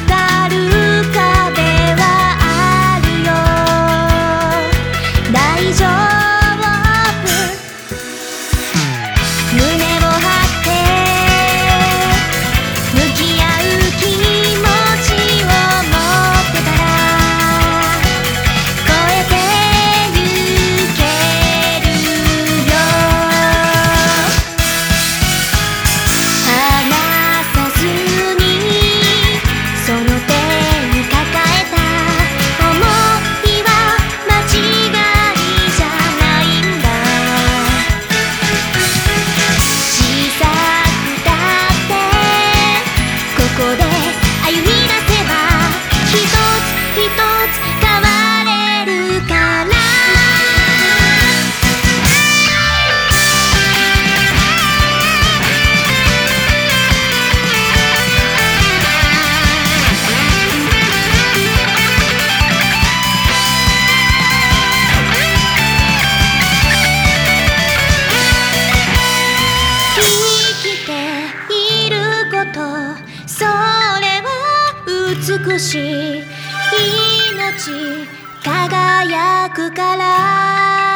かる壁はあるよ。大丈夫、胸を張って向き合う気持ちを持ってたら超えてゆけるよ。離さずにその手に抱えた想いは間違いじゃないんだ。小さくたってここで歩み出せば一つ一つ変われるから。生きていること、それは美しい。命輝くから。